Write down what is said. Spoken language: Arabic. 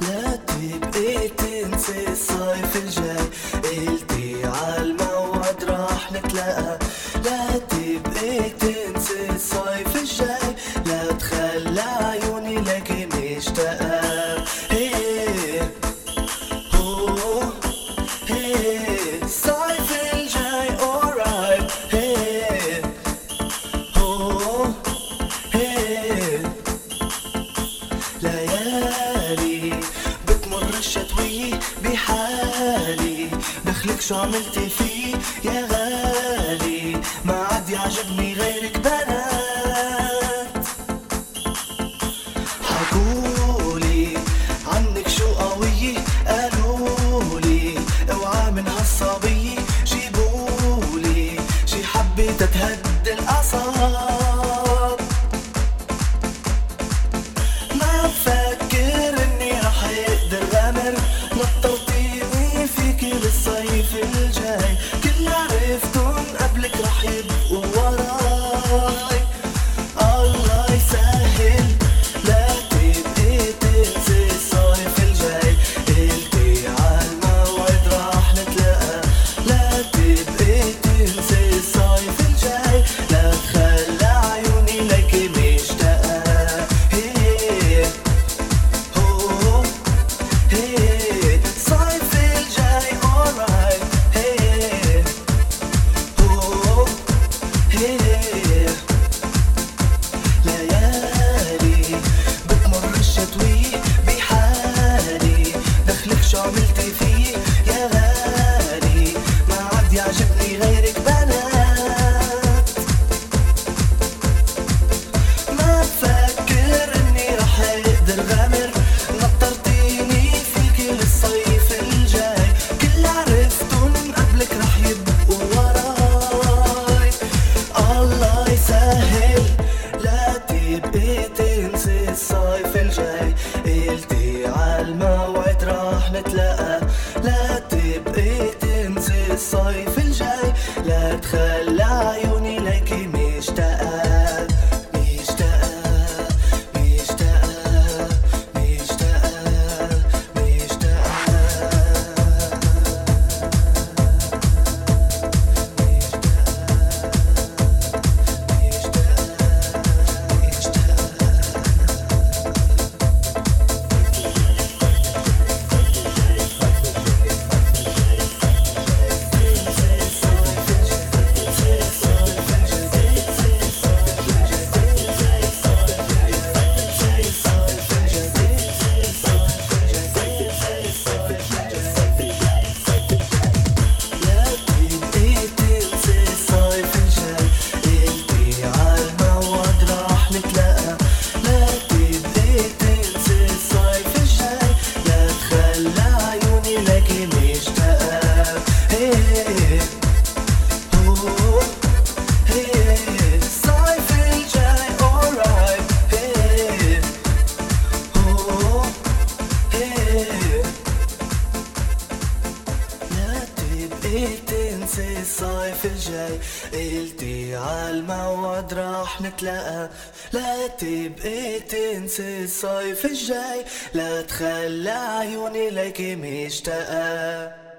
لا تبقي تنسي الصيف الجاي، قلتي عالموعد راح نتلاقى. لا تبقي تنسي الصيف الجاي، لا تخلى عيوني لكي مشتاقة. الصيف الجاي alright. ليالي بتمر الشتوية بحالي، دخلك شو عملتي فيه يا غالي، ما عاد يعجبني غيرك بنات. حكولي عنك شو قوية، قالولي اوعى من هالصبية، جيبولي شي حبة تتهدي الأعصاب. ما بفكر اني رح اقدر غامر، نطرتيني فيكي بالصيف الجاي، كل عرفتن قبلك رح يبقوا وراي. الله يسهل، لا تبقي تنسي الصيف الجاي، قلتي عالموعد راح نتلاقى. لا تبقي تنسي الصيف الجاي، لا تخلى عيوني لكي مشتاقة. الصيف الجاي alright. ليالي بتمر الشتوية بحالي، دخلك شو عملتي فيه يا غالي، ما عاد يعجبني غيرك بنات. ما بفكر اني رح اقدر غامر، نطرتيني فيكي للصيف الجاي، كل عرفتن قبلك رح يبقوا وراي. الله يسهل، لا تبقي تنسي الصيف الجاي، قلتي عالموعد راح نتلاقى. لا تبقي تنسي الصيف الجاي، لا تخلى عيوني لكي مشتاقة. مشتاقة مشتاقة مشتاقة تنسي الصيف الجاي، قلتي عالموعد راح نتلاقى. لا تبقي تنسي الصيف الجاي، لا تخلى عيوني لكي مشتاقة.